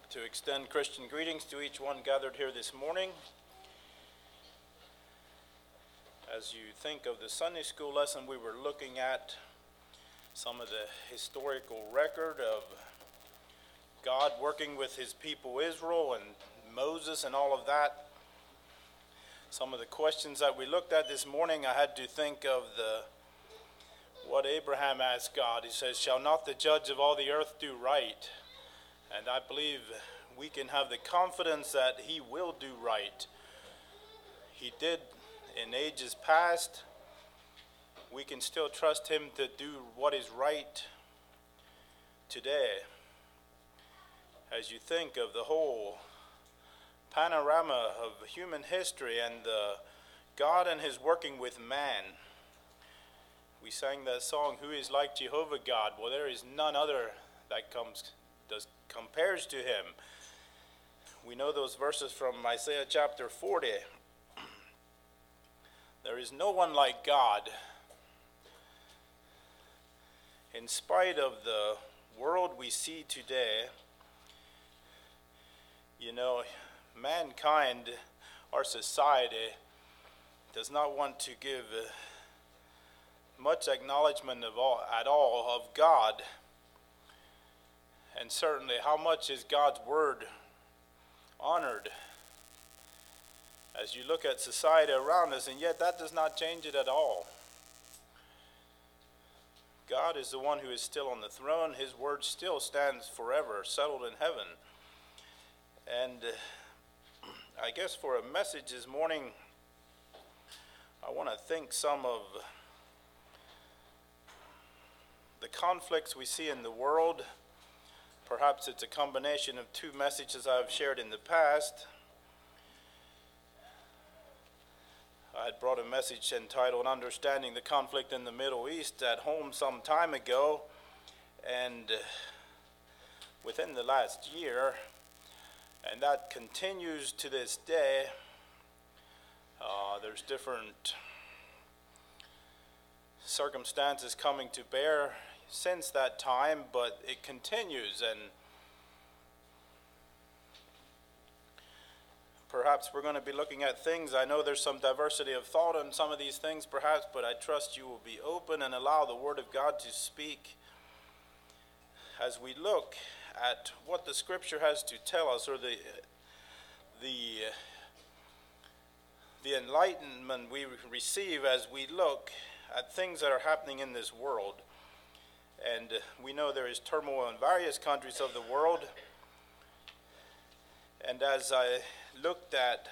to extend Christian greetings to each one gathered here this morning. As you think of the Sunday school lesson, we were looking at some of the historical record of God working with his people Israel and Moses and all of that. Some of the questions that we looked at this morning, I had to think of what Abraham asked God. He says, "Shall not the judge of all the earth do right?" And I believe we can have the confidence that he will do right. He did in ages past. We can still trust him to do what is right today. As you think of the whole panorama of human history and God and his working with man. We sang that song, "Who is like Jehovah God?" Well, there is none other that compares to him. We know those verses from Isaiah chapter 40. There is no one like God. In spite of the world we see today, mankind, our society, does not want to give much acknowledgement at all of God. And certainly, how much is God's word honored as you look at society around us, and yet that does not change it at all. God is the one who is still on the throne. His word still stands forever, settled in heaven. And I guess for a message this morning, I want to think some of the conflicts we see in the world. Perhaps it's a combination of two messages I've shared in the past. I had brought a message entitled "Understanding the Conflict in the Middle East" at home some time ago, and within the last year, and that continues to this day. There's different circumstances coming to bear since that time, but it continues, and perhaps we're going to be looking at things. I know there's some diversity of thought on some of these things perhaps, but I trust you will be open and allow the Word of God to speak as we look at what the Scripture has to tell us, or the enlightenment we receive as we look at things that are happening in this world. And we know there is turmoil in various countries of the world. And as I looked at,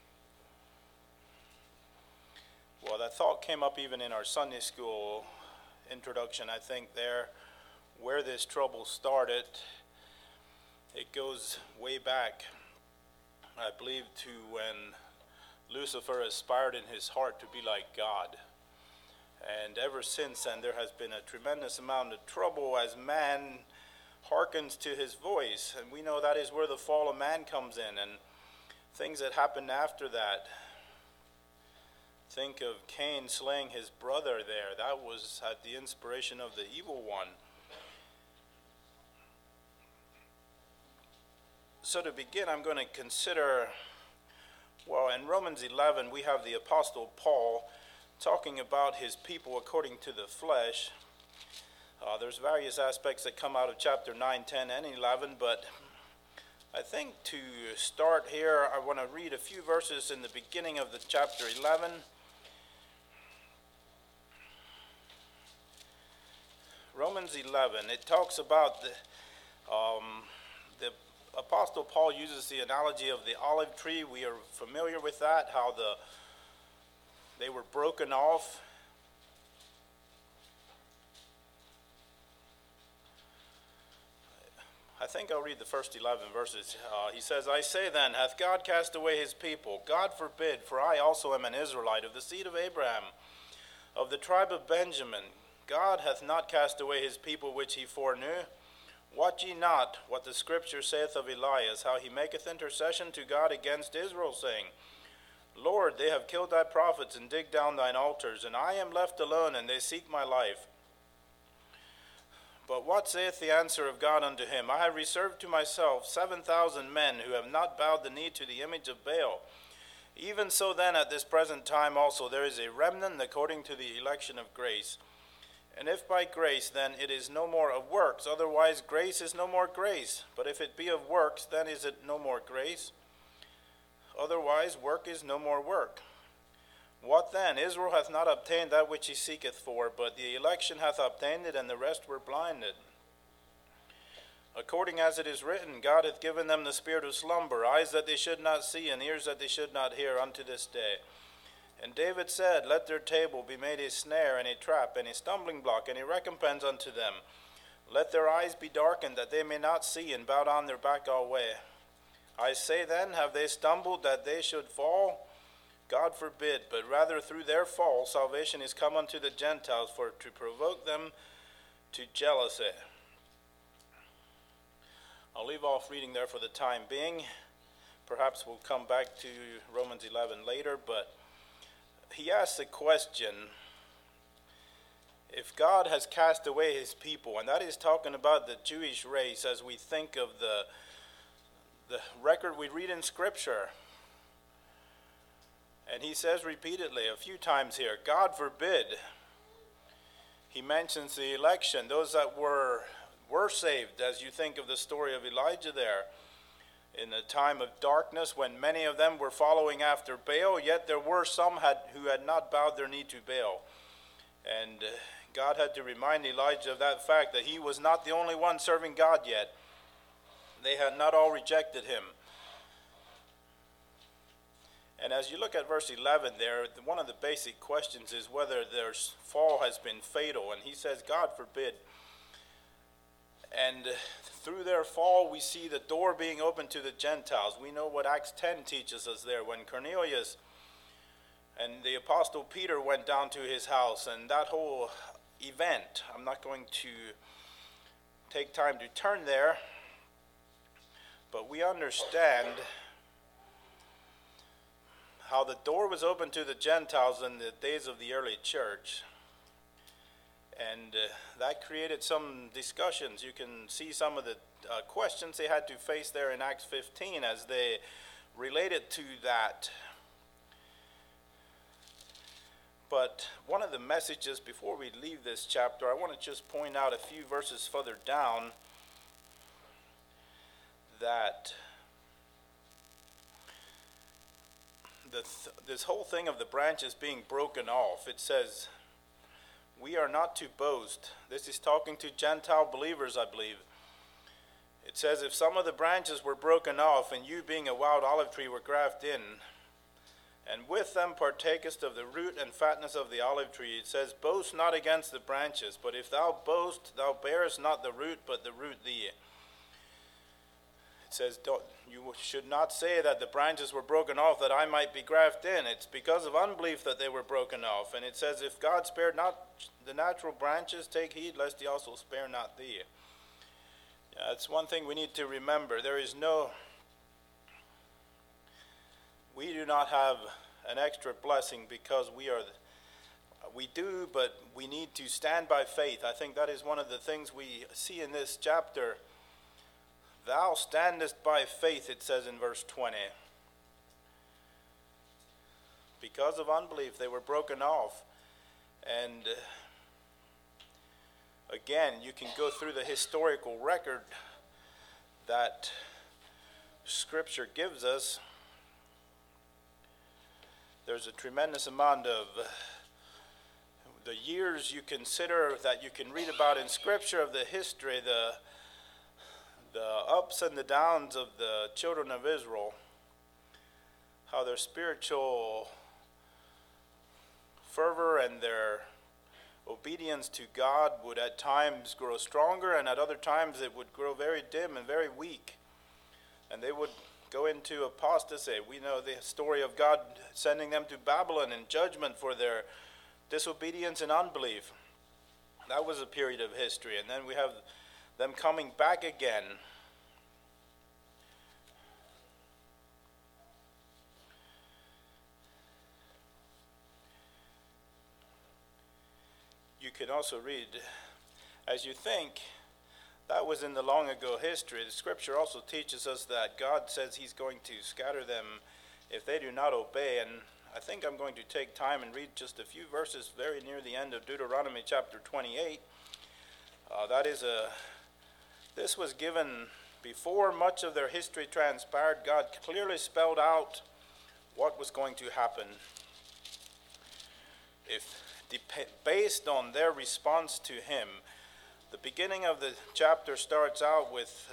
that thought came up even in our Sunday school introduction, I think, there, where this trouble started. It goes way back, I believe, to when Lucifer aspired in his heart to be like God. And ever since then, there has been a tremendous amount of trouble as man hearkens to his voice. And we know that is where the fall of man comes in, and things that happened after that. Think of Cain slaying his brother there. That was at the inspiration of the evil one. So to begin, I'm going to consider, in Romans 11, we have the Apostle Paul talking about his people according to the flesh. There's various aspects that come out of chapter 9, 10, and 11, but I think to start here, I want to read a few verses in the beginning of the chapter 11. Romans 11, it talks about the Apostle Paul uses the analogy of the olive tree. We are familiar with that, how they were broken off. I think I'll read the first 11 verses. He says, "I say then, hath God cast away his people? God forbid, for I also am an Israelite, of the seed of Abraham, of the tribe of Benjamin. God hath not cast away his people which he foreknew. Wot ye not what the Scripture saith of Elias, how he maketh intercession to God against Israel, saying, Lord, they have killed thy prophets and digged down thine altars, and I am left alone, and they seek my life. But what saith the answer of God unto him? I have reserved to myself 7,000 men who have not bowed the knee to the image of Baal. Even so then at this present time also there is a remnant according to the election of grace. And if by grace, then it is no more of works, otherwise grace is no more grace. But if it be of works, then is it no more grace? Otherwise work is no more work. What then? Israel hath not obtained that which he seeketh for, but the election hath obtained it, and the rest were blinded. According as it is written, God hath given them the spirit of slumber, eyes that they should not see, and ears that they should not hear, unto this day. And David said, Let their table be made a snare, and a trap, and a stumbling block, and a recompense unto them. Let their eyes be darkened, that they may not see, and bow down their back alway. I say then, have they stumbled that they should fall? God forbid, but rather through their fall salvation is come unto the Gentiles, for to provoke them to jealousy. I'll leave off reading there for the time being. Perhaps we'll come back to Romans 11 later, but he asks the question, if God has cast away his people, and that is talking about the Jewish race as we think of the record we read in Scripture. And he says repeatedly, a few times here, God forbid. He mentions the election, those that were saved, as you think of the story of Elijah there. In a time of darkness when many of them were following after Baal, yet there were some who had not bowed their knee to Baal. And God had to remind Elijah of that fact, that he was not the only one serving God yet. They had not all rejected him. And as you look at verse 11 there, one of the basic questions is whether their fall has been fatal. And he says, God forbid. And through their fall, we see the door being opened to the Gentiles. We know what Acts 10 teaches us there, when Cornelius and the Apostle Peter went down to his house, and that whole event. I'm not going to take time to turn there, but we understand how the door was opened to the Gentiles in the days of the early church. And that created some discussions. You can see some of the questions they had to face there in Acts 15 as they related to that. But one of the messages before we leave this chapter, I want to just point out a few verses further down that this whole thing of the branches being broken off, it says, we are not to boast. This is talking to Gentile believers, I believe. It says, if some of the branches were broken off, and you being a wild olive tree were grafted in, and with them partakest of the root and fatness of the olive tree, it says, boast not against the branches, but if thou boast, thou bearest not the root, but the root thee. It says, you should not say that the branches were broken off that I might be grafted in. It's because of unbelief that they were broken off. And it says, if God spared not the natural branches, take heed lest he also spare not thee. That's one thing we need to remember. We do not have an extra blessing because we do, but we need to stand by faith. I think that is one of the things we see in this chapter. Thou standest by faith, it says in verse 20. Because of unbelief, they were broken off. And again, you can go through the historical record that Scripture gives us. There's a tremendous amount of the years you consider that you can read about in Scripture of the history, the ups and the downs of the children of Israel, how their spiritual fervor and their obedience to God would at times grow stronger, and at other times it would grow very dim and very weak, and they would go into apostasy. We know the story of God sending them to Babylon in judgment for their disobedience and unbelief. That was a period of history, and then we have them coming back again. You can also read, as you think that was in the long ago history. The scripture also teaches us that God says he's going to scatter them if they do not obey. And I think I'm going to take time and read just a few verses very near the end of Deuteronomy chapter 28. This was given before much of their history transpired. God clearly spelled out what was going to happen based on their response to him. The beginning of the chapter starts out with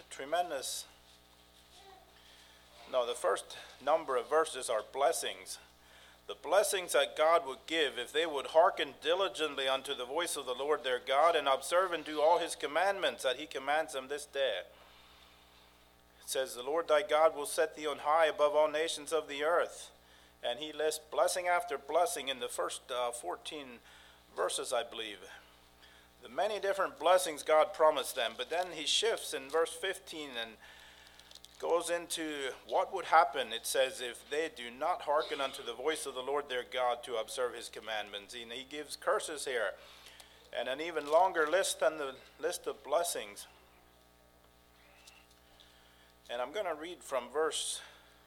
the first number of verses are blessings. The blessings that God would give if they would hearken diligently unto the voice of the Lord their God and observe and do all his commandments that he commands them this day. It says, the Lord thy God will set thee on high above all nations of the earth. And he lists blessing after blessing in the first 14 verses, I believe. The many different blessings God promised them. But then he shifts in verse 15 and goes into what would happen, it says, if they do not hearken unto the voice of the Lord their God to observe his commandments. And he gives curses here, and an even longer list than the list of blessings. And I'm going to read from verse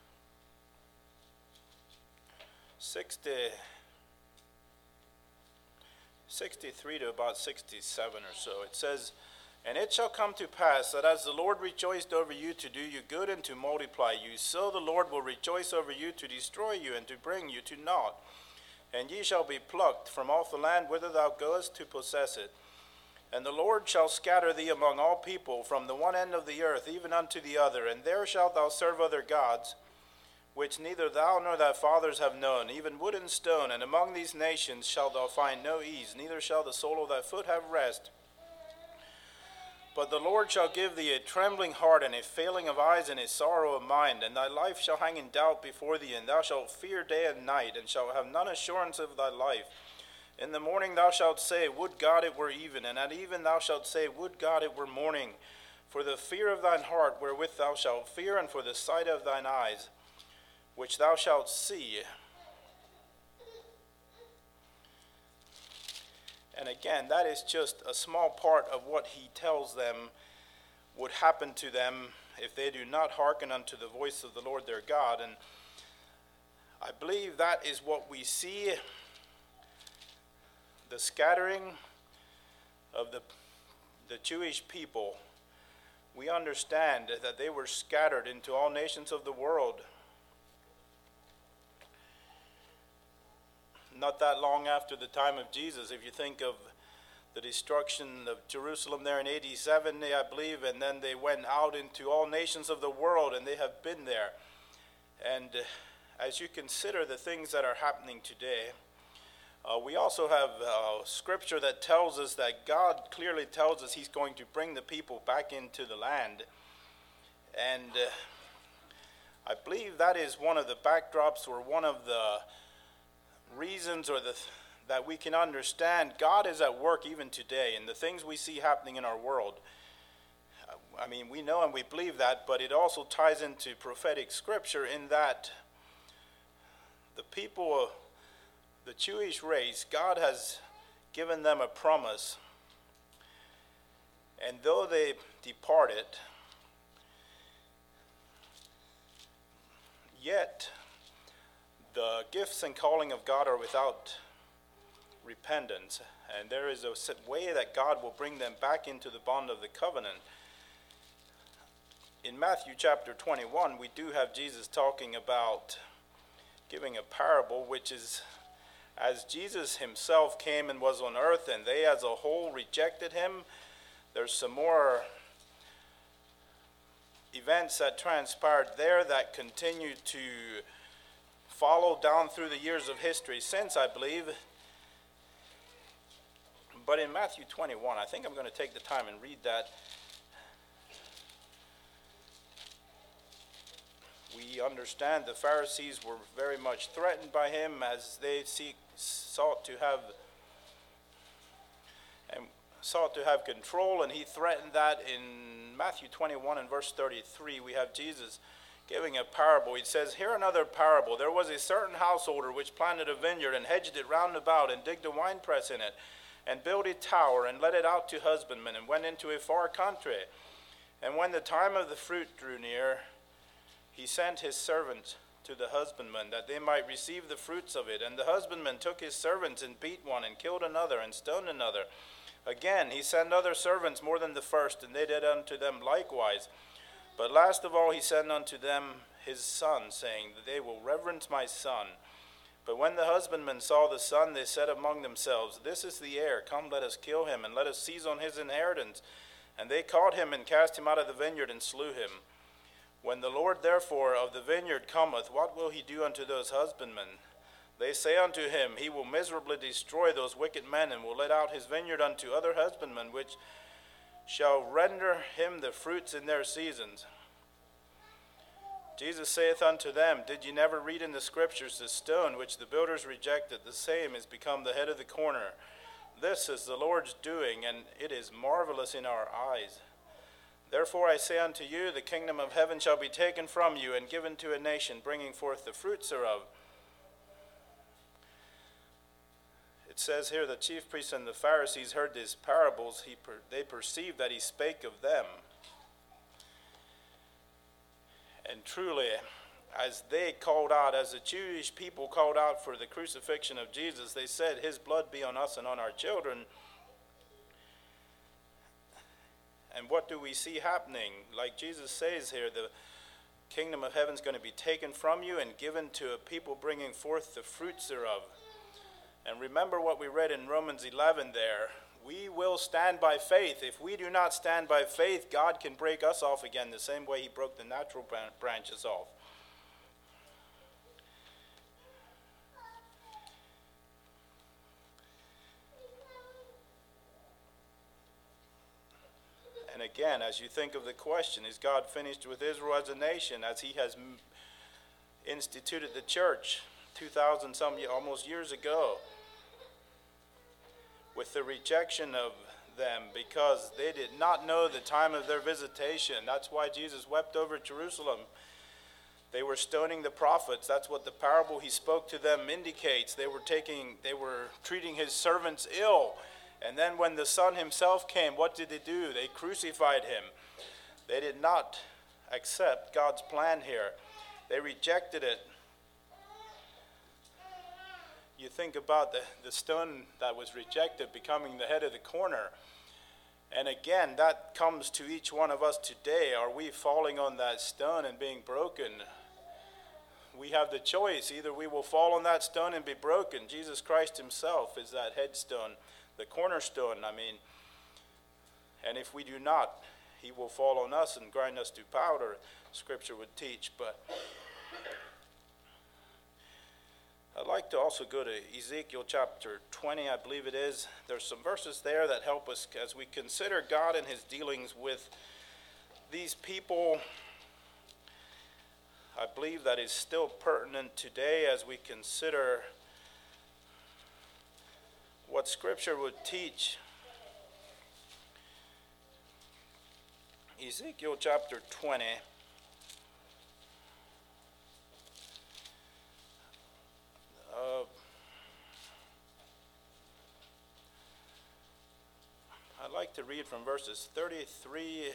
63 to about 67 or so. It says, and it shall come to pass that as the Lord rejoiced over you to do you good and to multiply you, so the Lord will rejoice over you to destroy you and to bring you to naught. And ye shall be plucked from off the land whither thou goest to possess it. And the Lord shall scatter thee among all people from the one end of the earth even unto the other. And there shalt thou serve other gods, which neither thou nor thy fathers have known, even wood and stone. And among these nations shalt thou find no ease, neither shall the sole of thy foot have rest. But the Lord shall give thee a trembling heart, and a failing of eyes, and a sorrow of mind. And thy life shall hang in doubt before thee, and thou shalt fear day and night, and shalt have none assurance of thy life. In the morning thou shalt say, would God it were even, and at even thou shalt say, would God it were morning. For the fear of thine heart wherewith thou shalt fear, and for the sight of thine eyes, which thou shalt see. And again, that is just a small part of what he tells them would happen to them if they do not hearken unto the voice of the Lord their God. And I believe that is what we see, the scattering of the Jewish people. We understand that they were scattered into all nations of the world. Not that long after the time of Jesus, if you think of the destruction of Jerusalem there in AD 70, I believe, and then they went out into all nations of the world, and they have been there. And as you consider the things that are happening today, we also have scripture that tells us that God clearly tells us he's going to bring the people back into the land. And I believe that is one of the backdrops, or one of the reasons, or that we can understand God is at work even today in the things we see happening in our world. I mean, we know and we believe that, but it also ties into prophetic scripture in that the people, the Jewish race, God has given them a promise, and though they departed, yet the gifts and calling of God are without repentance, and there is a way that God will bring them back into the bond of the covenant. In Matthew chapter 21, we do have Jesus talking about giving a parable, which is as Jesus himself came and was on earth, and they as a whole rejected him. There's some more events that transpired there that continue to follow down through the years of history since, I believe. But in Matthew 21, I think I'm going to take the time and read that. We understand the Pharisees were very much threatened by him as they sought to have control, and he threatened that. In Matthew 21 and verse 33, we have Jesus giving a parable. He says, "Hear another parable. There was a certain householder which planted a vineyard and hedged it round about and digged a winepress in it, and built a tower, and let it out to husbandmen, and went into a far country. And when the time of the fruit drew near, he sent his servants to the husbandmen, that they might receive the fruits of it. And the husbandman took his servants, and beat one, and killed another, and stoned another. Again he sent other servants more than the first, and they did unto them likewise. But last of all he sent unto them his son, saying, that they will reverence my son. But when the husbandmen saw the son, they said among themselves, This is the heir, come, let us kill him, and let us seize on his inheritance. And they caught him, and cast him out of the vineyard, and slew him. When the Lord therefore of the vineyard cometh, what will he do unto those husbandmen? They say unto him, He will miserably destroy those wicked men, and will let out his vineyard unto other husbandmen, which shall render him the fruits in their seasons. Jesus saith unto them, Did ye never read in the Scriptures, the stone which the builders rejected, the same is become the head of the corner? This is the Lord's doing, and it is marvelous in our eyes. Therefore I say unto you, the kingdom of heaven shall be taken from you, and given to a nation, bringing forth the fruits thereof. It says here, the chief priests and the Pharisees heard these parables. They perceived that he spake of them. And truly, as they called out, as the Jewish people called out for the crucifixion of Jesus, they said, His blood be on us and on our children. And what do we see happening? Like Jesus says here, the kingdom of heaven is going to be taken from you and given to a people bringing forth the fruits thereof. And remember what we read in Romans 11 there. We will stand by faith. If we do not stand by faith, God can break us off again the same way he broke the natural branches off. And again, as you think of the question, is God finished with Israel as a nation, as he has instituted the church 2,000 almost years ago, with the rejection of them because they did not know the time of their visitation? That's why Jesus wept over Jerusalem. They were stoning the prophets. That's what the parable he spoke to them indicates. They were treating his servants ill. And then when the Son himself came, what did they do? They crucified him. They did not accept God's plan here. They rejected it. You think about the stone that was rejected becoming the head of the corner. And again, that comes to each one of us today. Are we falling on that stone and being broken? We have the choice. Either we will fall on that stone and be broken. Jesus Christ himself is that headstone, the cornerstone, And if we do not, he will fall on us and grind us to powder, Scripture would teach. But I'd like to also go to Ezekiel chapter 20, I believe it is. There's some verses there that help us as we consider God and his dealings with these people. I believe that is still pertinent today as we consider what Scripture would teach. Ezekiel chapter 20. I'd like to read from verses 33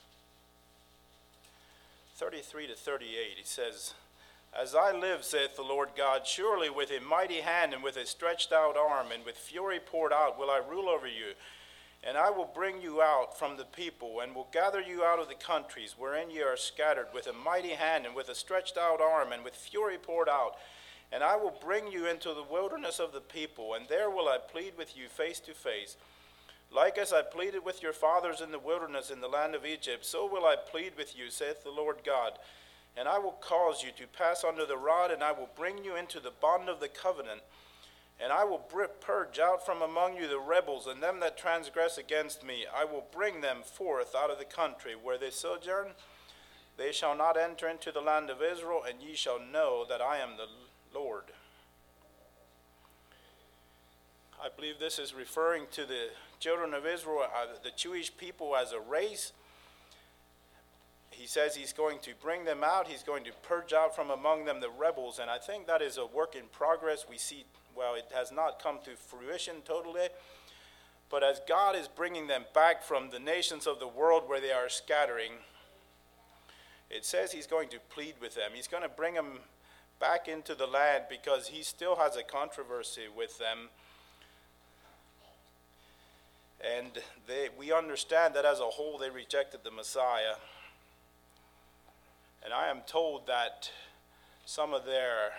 to 38. He says, As I live, saith the Lord God, surely with a mighty hand and with a stretched out arm and with fury poured out will I rule over you. And I will bring you out from the people, and will gather you out of the countries wherein ye are scattered, with a mighty hand and with a stretched out arm and with fury poured out. And I will bring you into the wilderness of the people, and there will I plead with you face to face. Like as I pleaded with your fathers in the wilderness in the land of Egypt, so will I plead with you, saith the Lord God. And I will cause you to pass under the rod, and I will bring you into the bond of the covenant. And I will purge out from among you the rebels, and them that transgress against me. I will bring them forth out of the country where they sojourn. They shall not enter into the land of Israel, and ye shall know that I am the Lord. I believe this is referring to the children of Israel, the Jewish people as a race. He says he's going to bring them out. He's going to purge out from among them the rebels. And I think that is a work in progress. We see, well, it has not come to fruition totally. But as God is bringing them back from the nations of the world where they are scattering, it says he's going to plead with them. He's going to bring them back into the land because he still has a controversy with them. And we understand that as a whole they rejected the Messiah. And I am told that some of their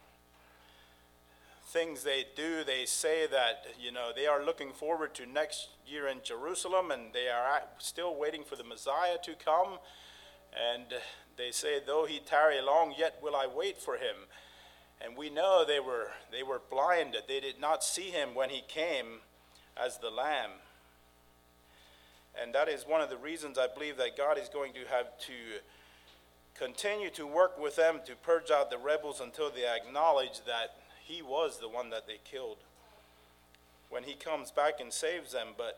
things they do, they say that, they are looking forward to next year in Jerusalem, and they are still waiting for the Messiah to come. And they say, though he tarry long, yet will I wait for him. And we know they were blinded. They did not see him when he came as the Lamb. And that is one of the reasons I believe that God is going to have to continue to work with them to purge out the rebels until they acknowledge that he was the one that they killed when he comes back and saves them. But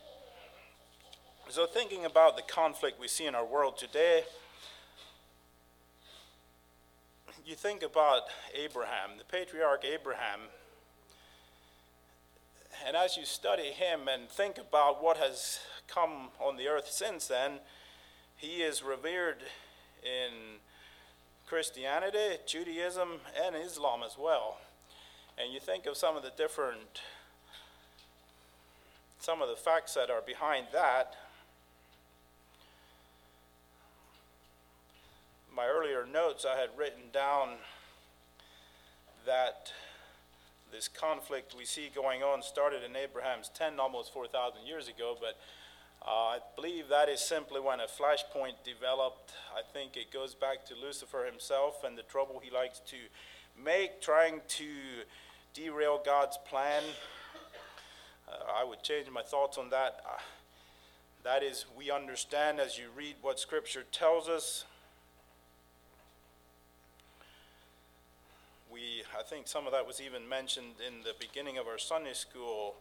so thinking about the conflict we see in our world today, you think about Abraham, the patriarch Abraham, and as you study him and think about what has come on the earth since then, he is revered in Christianity, Judaism, and Islam as well. And you think of some of the facts that are behind that. My earlier notes, I had written down that this conflict we see going on started in Abraham's tent almost 4,000 years ago, but I believe that is simply when a flashpoint developed. I think it goes back to Lucifer himself and the trouble he likes to make, trying to derail God's plan. I would change my thoughts on that. That is, we understand as you read what Scripture tells us. I think some of that was even mentioned in the beginning of our Sunday school,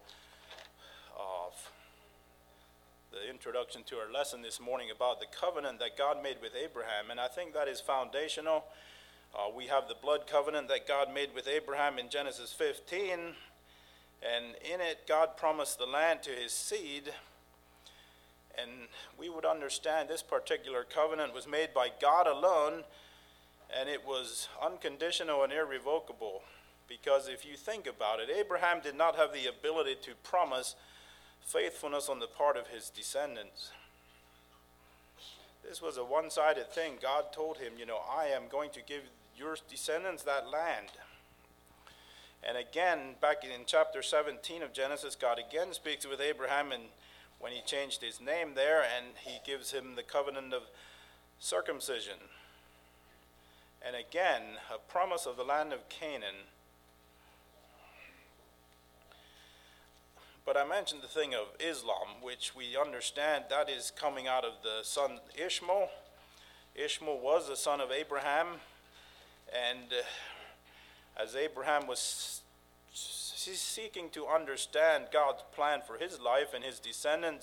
the introduction to our lesson this morning about the covenant that God made with Abraham. And I think that is foundational. We have the blood covenant that God made with Abraham in Genesis 15. And in it, God promised the land to his seed. And we would understand this particular covenant was made by God alone. And it was unconditional and irrevocable. Because if you think about it, Abraham did not have the ability to promise faithfulness on the part of his descendants. This was a one-sided thing. God told him, I am going to give your descendants that land. And again, back in chapter 17 of Genesis, God again speaks with Abraham, and when he changed his name there, and he gives him the covenant of circumcision. And again, a promise of the land of Canaan. But I mentioned the thing of Islam, which we understand that is coming out of the son Ishmael. Ishmael was the son of Abraham, and as Abraham was seeking to understand God's plan for his life and his descendants,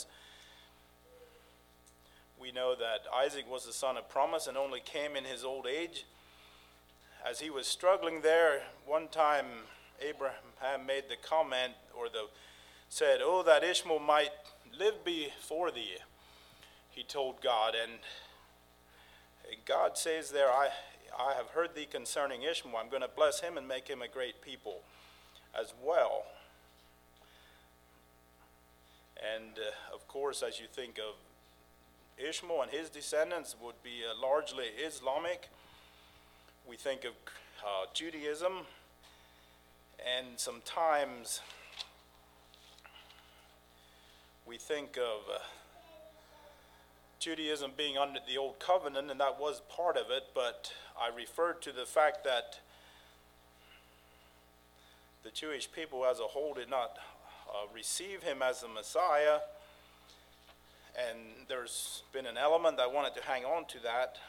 we know that Isaac was the son of promise and only came in his old age. As he was struggling there, one time Abraham made the comment, said, "Oh, that Ishmael might live before thee," he told God. And God says there, I have heard thee concerning Ishmael. I'm going to bless him and make him a great people as well. And of course, as you think of Ishmael and his descendants would be largely Islamic. We think of Judaism, and sometimes we think of Judaism being under the Old Covenant, and that was part of it, but I referred to the fact that the Jewish people as a whole did not receive him as the Messiah, and there's been an element I wanted to hang on to that.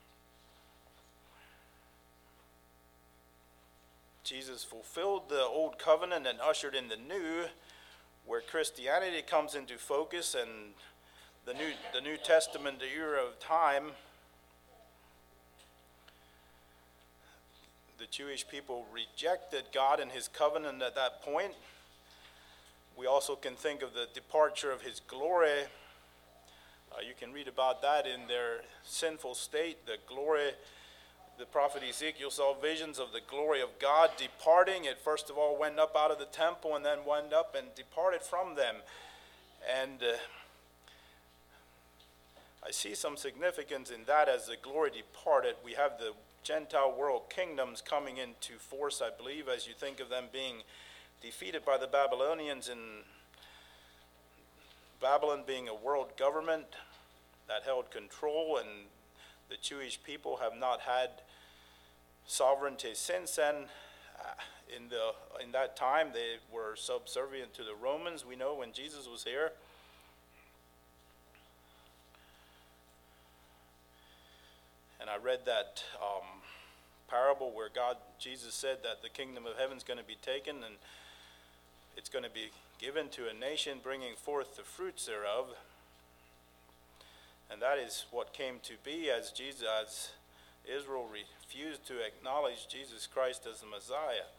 Jesus fulfilled the Old Covenant and ushered in the New, where Christianity comes into focus, and the New Testament, the era of time. The Jewish people rejected God and his covenant at that point. We also can think of the departure of his glory. You can read about that in their sinful state, the glory. The prophet Ezekiel saw visions of the glory of God departing. It first of all went up out of the temple and then went up and departed from them. And I see some significance in that. As the glory departed, we have the Gentile world kingdoms coming into force, I believe, as you think of them being defeated by the Babylonians, and Babylon being a world government that held control, and the Jewish people have not had sovereignty since then. In that time, they were subservient to the Romans, we know, when Jesus was here. And I read that parable where Jesus said that the kingdom of heaven is going to be taken and it's going to be given to a nation bringing forth the fruits thereof. And that is what came to be as Israel refused to acknowledge Jesus Christ as the Messiah.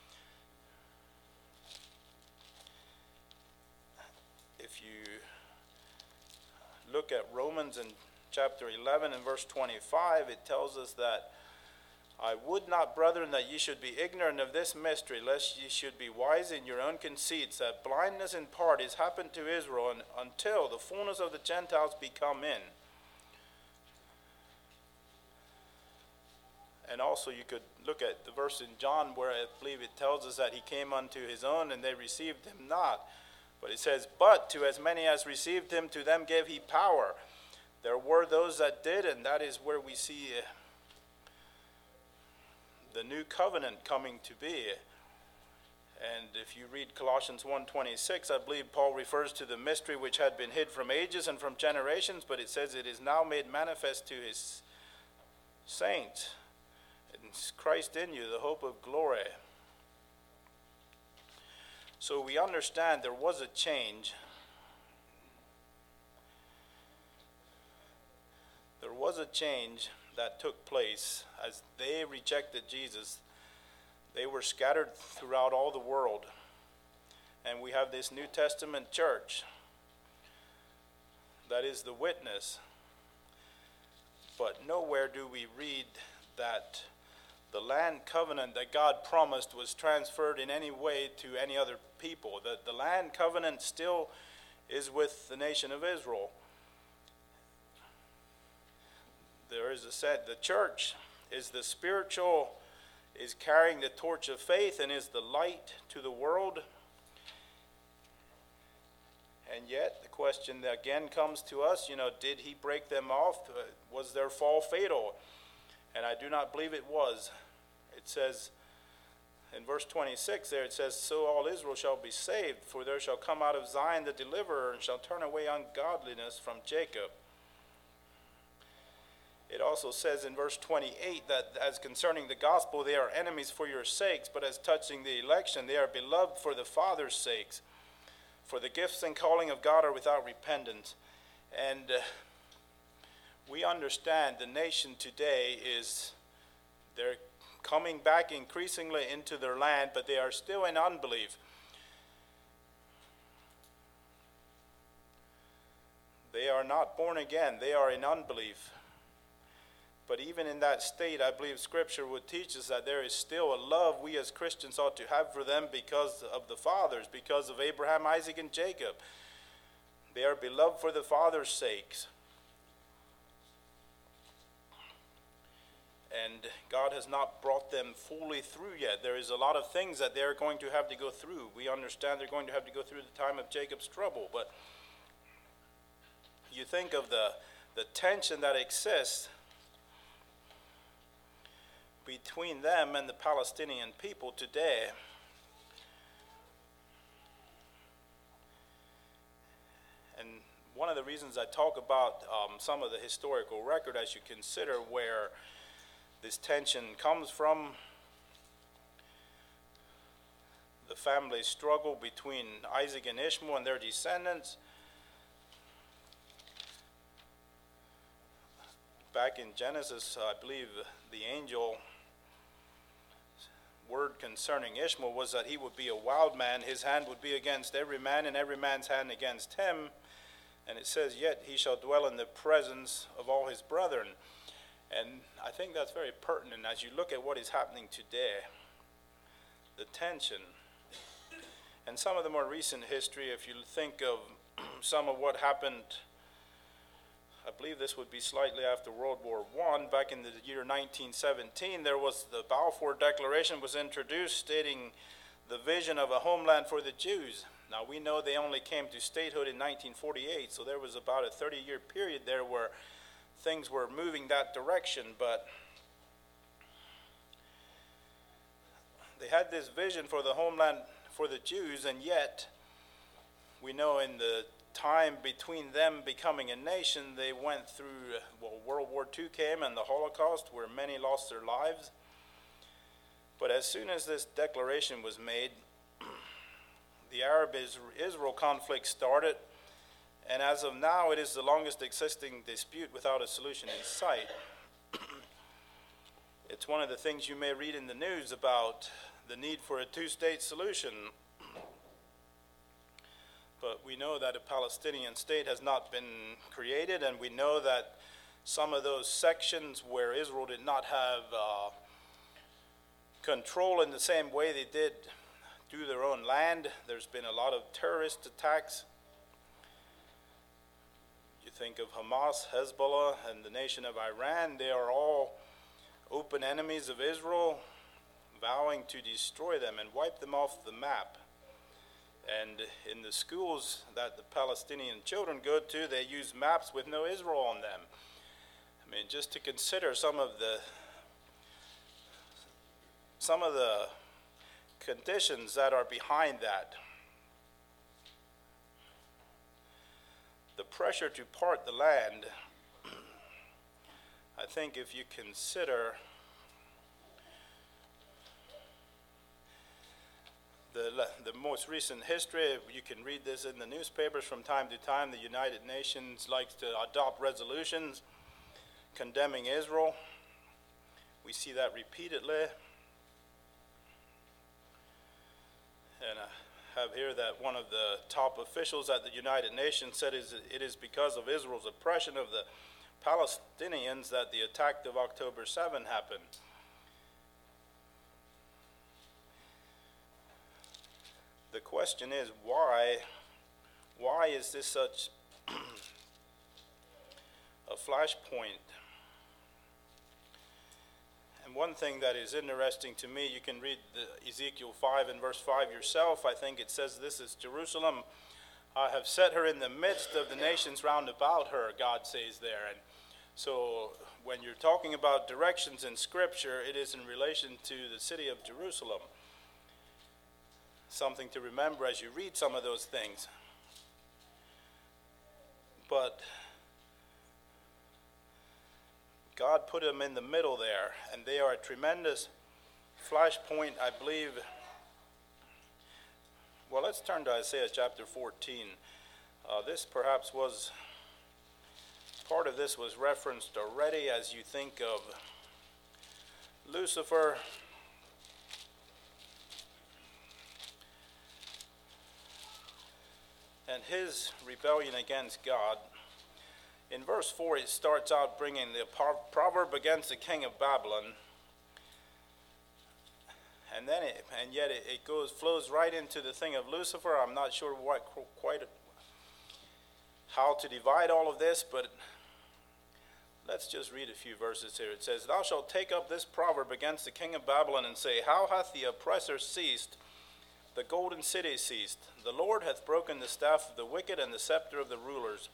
If you look at Romans in chapter 11 and verse 25, it tells us that I would not, brethren, that ye should be ignorant of this mystery, lest ye should be wise in your own conceits, that blindness in part is happened to Israel until the fullness of the Gentiles be come in. And also you could look at the verse in John where I believe it tells us that he came unto his own and they received him not. But it says, but to as many as received him, to them gave he power. There were those that did, and that is where we see the new covenant coming to be. And if you read Colossians 1:26, I believe Paul refers to the mystery which had been hid from ages and from generations, but it says it is now made manifest to his saints. It's Christ in you, the hope of glory. So we understand there was a change. There was a change that took place as they rejected Jesus. They were scattered throughout all the world. And we have this New Testament church that is the witness. But nowhere do we read that the land covenant that God promised was transferred in any way to any other people. The land covenant still is with the nation of Israel. There is a said the church is the spiritual, is carrying the torch of faith and is the light to the world. And yet the question that again comes to us, did he break them off? Was their fall fatal? And I do not believe it was. It says in verse 26 there, it says, so all Israel shall be saved, for there shall come out of Zion the deliverer, and shall turn away ungodliness from Jacob. It also says in verse 28 that as concerning the gospel, they are enemies for your sakes, but as touching the election, they are beloved for the Father's sakes. For the gifts and calling of God are without repentance. And we understand the nation today they're coming back increasingly into their land, but they are still in unbelief. They are not born again. They are in unbelief. But even in that state, I believe Scripture would teach us that there is still a love we as Christians ought to have for them because of the fathers, because of Abraham, Isaac, and Jacob. They are beloved for the Father's sakes. And God has not brought them fully through yet. There is a lot of things that they're going to have to go through. We understand they're going to have to go through the time of Jacob's trouble. But you think of the tension that exists between them and the Palestinian people today. And one of the reasons I talk about some of the historical record as you consider where this tension comes from, the family struggle between Isaac and Ishmael and their descendants. Back in Genesis, I believe the angel word concerning Ishmael was that he would be a wild man. His hand would be against every man, and every man's hand against him. And it says, yet he shall dwell in the presence of all his brethren. And I think that's very pertinent as you look at what is happening today. The tension. And some of the more recent history, if you think of some of what happened, I believe this would be slightly after World War I, back in the year 1917, there was the Balfour Declaration was introduced stating the vision of a homeland for the Jews. Now we know they only came to statehood in 1948, so there was about a 30-year period there where things were moving that direction, but they had this vision for the homeland for the Jews, and yet we know in the time between them becoming a nation, they went through, World War II came and the Holocaust, where many lost their lives. But as soon as this declaration was made, the Arab-Israel conflict started, and as of now, it is the longest existing dispute without a solution in sight. It's one of the things you may read in the news about the need for a two-state solution. But we know that a Palestinian state has not been created, and we know that some of those sections where Israel did not have control in the same way they did through their own land, there's been a lot of terrorist attacks. You think of Hamas, Hezbollah, and the nation of Iran, they are all open enemies of Israel, vowing to destroy them and wipe them off the map. And in the schools that the Palestinian children go to, they use maps with no Israel on them. I mean, just to consider some of the conditions that are behind that. The pressure to part the land, I think if you consider the most recent history, you can read this in the newspapers from time to time. The United Nations likes to adopt resolutions condemning Israel. We see that repeatedly. And I have here that one of the top officials at the United Nations said it is because of Israel's oppression of the Palestinians that the attack of October 7 happened. The question is, why is this such a flashpoint? And one thing that is interesting to me, you can read Ezekiel 5 and verse 5 yourself. I think it says, this is Jerusalem. I have set her in the midst of the nations round about her, God says there. And so when you're talking about directions in Scripture, it is in relation to the city of Jerusalem. Something to remember as you read some of those things. But God put them in the middle there, and they are a tremendous flashpoint, I believe. Well, let's turn to Isaiah chapter 14. This perhaps was, part of this was referenced already as you think of Lucifer. And his rebellion against God. In verse 4, it starts out bringing the proverb against the king of Babylon. And then it flows right into the thing of Lucifer. I'm not sure quite how to divide all of this, but let's just read a few verses here. It says, thou shalt take up this proverb against the king of Babylon and say, how hath the oppressor ceased? The golden city ceased. The Lord hath broken the staff of the wicked and the scepter of the rulers.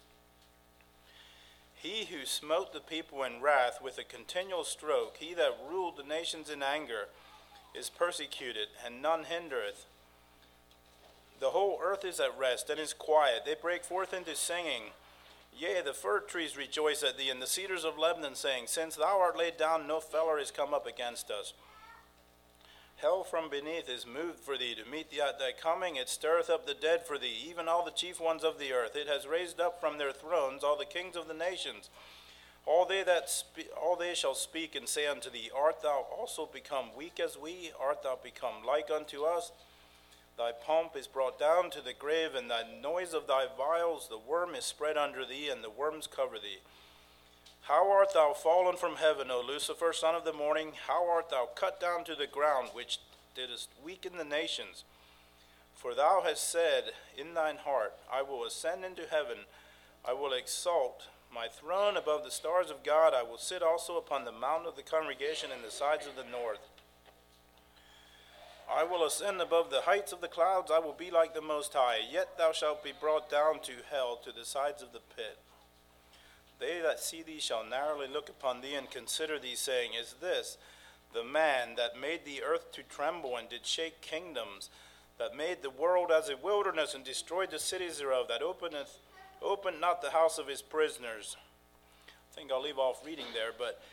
He who smote the people in wrath with a continual stroke, he that ruled the nations in anger, is persecuted, and none hindereth. The whole earth is at rest and is quiet. They break forth into singing. Yea, the fir trees rejoice at thee, and the cedars of Lebanon, saying, since thou art laid down, no feller is come up against us. Hell from beneath is moved for thee to meet thee at thy coming. It stirreth up the dead for thee, even all the chief ones of the earth. It has raised up from their thrones all the kings of the nations. All they shall speak and say unto thee, Art thou also become weak as we? Art thou become like unto us? Thy pomp is brought down to the grave, and the noise of thy vials, the worm is spread under thee, and the worms cover thee. How art thou fallen from heaven, O Lucifer, son of the morning? How art thou cut down to the ground, which didst weaken the nations? For thou hast said in thine heart, I will ascend into heaven, I will exalt my throne above the stars of God, I will sit also upon the mount of the congregation in the sides of the north. I will ascend above the heights of the clouds, I will be like the Most High. Yet thou shalt be brought down to hell, to the sides of the pit. They that see thee shall narrowly look upon thee, and consider thee, saying, Is this the man that made the earth to tremble, and did shake kingdoms, that made the world as a wilderness, and destroyed the cities thereof, that opened not the house of his prisoners? I think I'll leave off reading there, but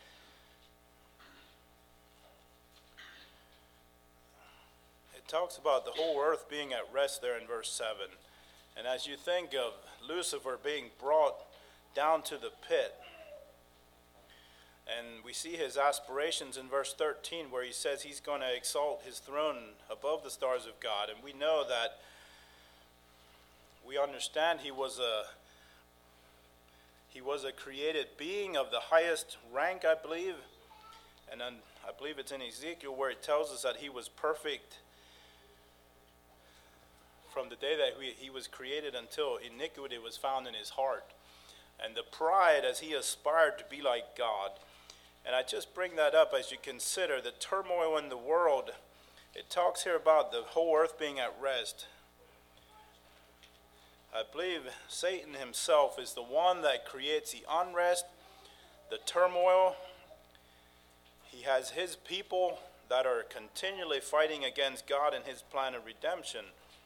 it talks about the whole earth being at rest there in verse 7. And as you think of Lucifer being brought down to the pit, and we see his aspirations in verse 13, where he says he's going to exalt his throne above the stars of God. And we know that, we understand he was a created being of the highest rank, I believe. And then I believe it's in Ezekiel where it tells us that he was perfect from the day that he was created until iniquity was found in his heart. And the pride as he aspired to be like God. And I just bring that up as you consider the turmoil in the world. It talks here about the whole earth being at rest. I believe Satan himself is the one that creates the unrest, the turmoil. He has his people that are continually fighting against God and his plan of redemption.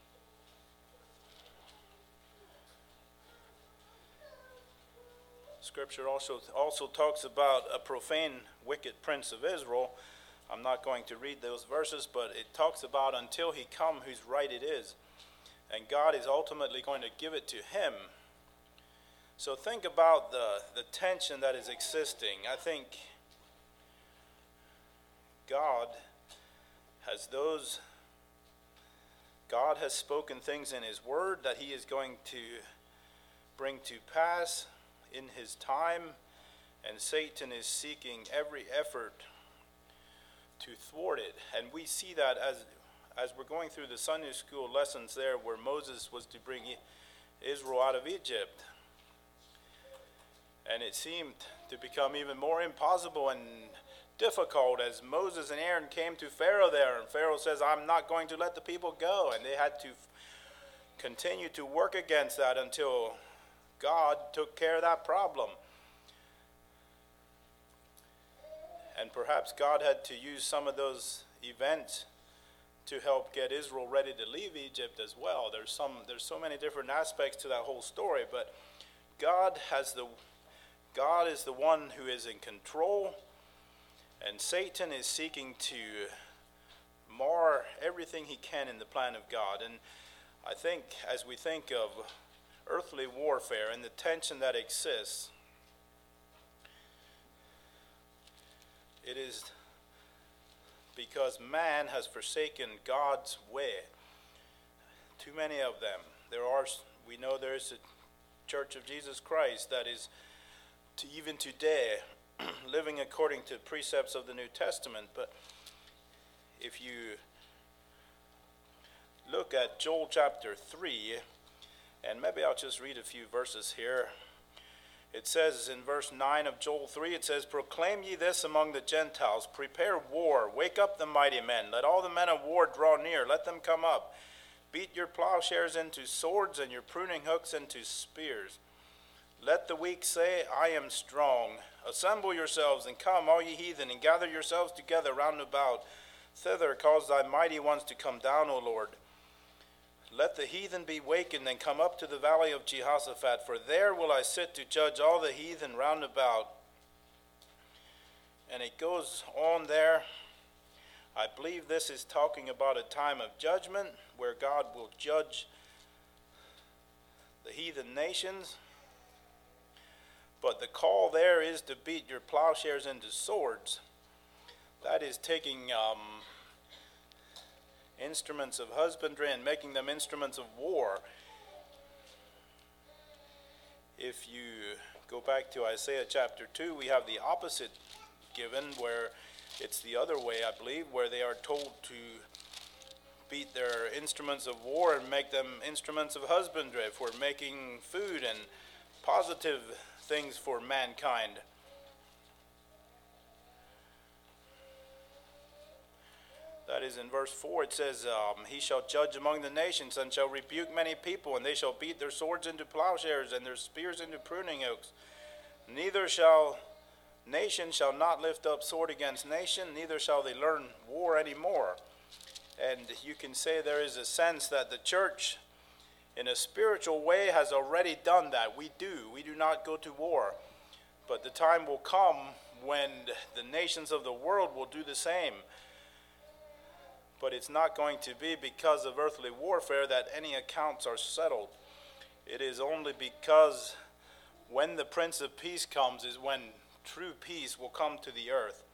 Scripture also talks about a profane, wicked prince of Israel. I'm not going to read those verses, but it talks about until he come whose right it is. And God is ultimately going to give it to him. So think about the tension that is existing. I think God has spoken things in his word that he is going to bring to pass in his time, and Satan is seeking every effort to thwart it. And we see that as we're going through the Sunday school lessons there, where Moses was to bring Israel out of Egypt. And it seemed to become even more impossible and difficult as Moses and Aaron came to Pharaoh there, and Pharaoh says, I'm not going to let the people go. And they had to continue to work against that until God took care of that problem. And perhaps God had to use some of those events to help get Israel ready to leave Egypt as well. There's so many different aspects to that whole story, but God is the one who is in control, and Satan is seeking to mar everything he can in the plan of God. And I think as we think of earthly warfare and the tension that exists, it is because man has forsaken God's way. Too many of them. We know there's a Church of Jesus Christ that is even today living according to precepts of the New Testament. But if you look at Joel chapter 3, and maybe I'll just read a few verses here. It says in verse 9 of Joel 3, it says, Proclaim ye this among the Gentiles, prepare war, wake up the mighty men, let all the men of war draw near, let them come up. Beat your plowshares into swords and your pruning hooks into spears. Let the weak say, I am strong. Assemble yourselves and come, all ye heathen, and gather yourselves together round about. Thither cause thy mighty ones to come down, O Lord. Let the heathen be wakened and come up to the valley of Jehoshaphat, for there will I sit to judge all the heathen round about. And it goes on there. I believe this is talking about a time of judgment where God will judge the heathen nations. But the call there is to beat your plowshares into swords. That is taking instruments of husbandry and making them instruments of war. If you go back to Isaiah chapter 2, we have the opposite given, where it's the other way, I believe, where they are told to beat their instruments of war and make them instruments of husbandry for making food and positive things for mankind. That is in verse 4. It says, he shall judge among the nations and shall rebuke many people, and they shall beat their swords into plowshares and their spears into pruning hooks. Neither shall nation shall not lift up sword against nation, neither shall they learn war anymore. And you can say there is a sense that the church, in a spiritual way, has already done that. We do not go to war. But the time will come when the nations of the world will do the same. But it's not going to be because of earthly warfare that any accounts are settled. It is only because when the Prince of Peace comes is when true peace will come to the earth.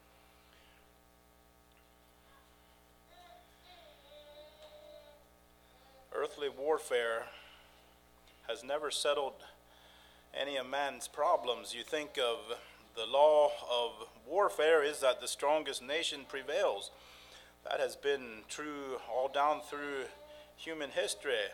Earthly warfare has never settled any of man's problems. You think of the law of warfare is that the strongest nation prevails. That has been true all down through human history.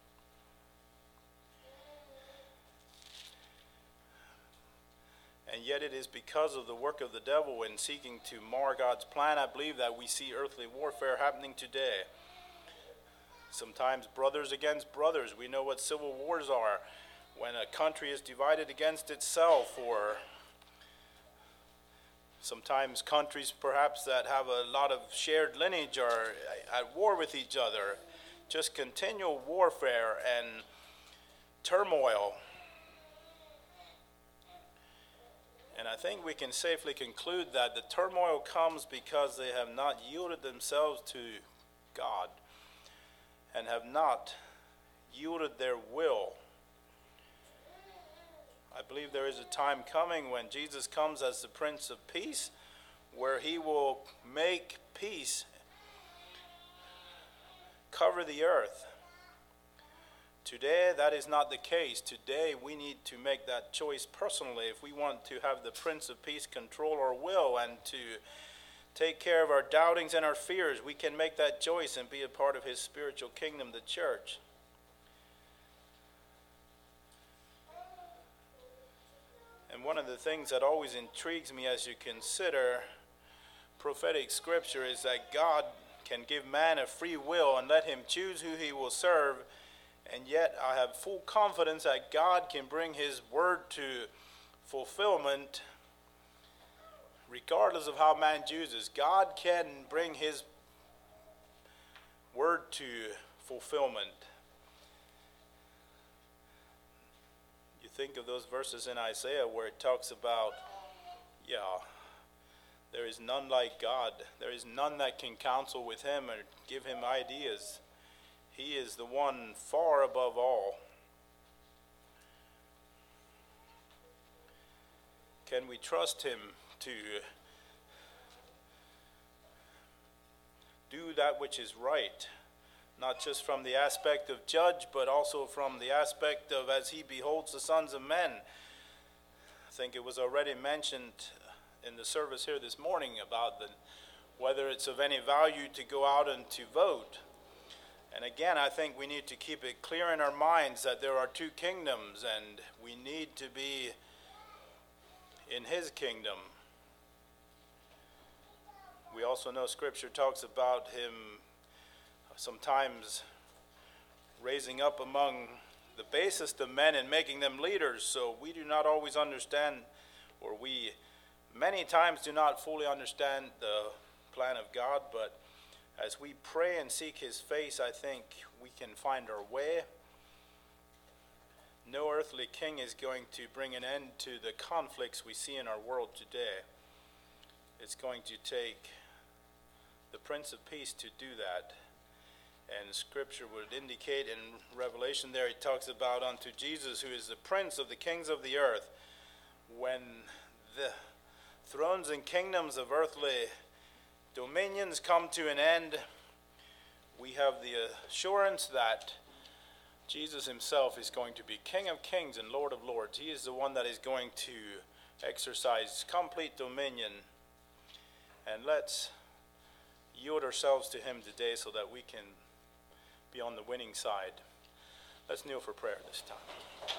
And yet it is because of the work of the devil in seeking to mar God's plan, I believe, that we see earthly warfare happening today. Sometimes brothers against brothers. We know what civil wars are. When a country is divided against itself, or sometimes countries perhaps that have a lot of shared lineage are at war with each other. Just continual warfare and turmoil. And I think we can safely conclude that the turmoil comes because they have not yielded themselves to God and have not yielded their will. I believe there is a time coming when Jesus comes as the Prince of Peace, where he will make peace cover the earth. Today, that is not the case. Today, we need to make that choice personally if we want to have the Prince of Peace control our will and to take care of our doubtings and our fears. We can make that choice and be a part of his spiritual kingdom, the church. And one of the things that always intrigues me as you consider prophetic scripture is that God can give man a free will and let him choose who he will serve. And yet I have full confidence that God can bring his word to fulfillment regardless of how man chooses. God can bring his word to fulfillment. You think of those verses in Isaiah where it talks about, there is none like God. There is none that can counsel with him or give him ideas. He is the one far above all. Can we trust him to do that which is right? Not just from the aspect of judge, but also from the aspect of as he beholds the sons of men. I think it was already mentioned in the service here this morning about whether it's of any value to go out and to vote. And again, I think we need to keep it clear in our minds that there are two kingdoms, and we need to be in his kingdom. We also know Scripture talks about him sometimes raising up among the basest of men and making them leaders. So we do not always understand, or we many times do not fully understand the plan of God, but as we pray and seek his face, I think we can find our way. No earthly king is going to bring an end to the conflicts we see in our world today. It's going to take the Prince of Peace to do that. And Scripture would indicate in Revelation there, it talks about unto Jesus, who is the Prince of the kings of the earth. when the thrones and kingdoms of earthly dominions come to an end, we have the assurance that Jesus himself is going to be King of Kings and Lord of Lords. He is the one that is going to exercise complete dominion. And let's yield ourselves to him today so that we can be on the winning side. Let's kneel for prayer this time.